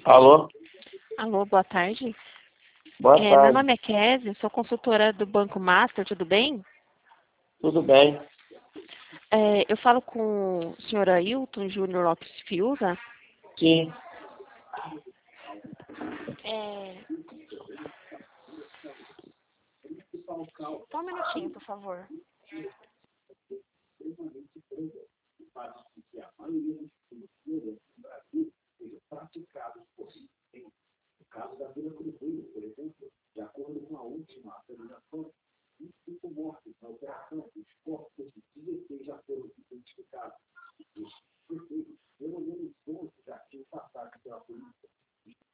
Alô? Alô, boa tarde. Boa Meu tarde. nome é Kézia, sou consultora do Banco Master, tudo bem? Tudo bem? Eu falo com o senhor Ailton Júnior Lopes Fiuza. Sim. Só um minutinho, por favor.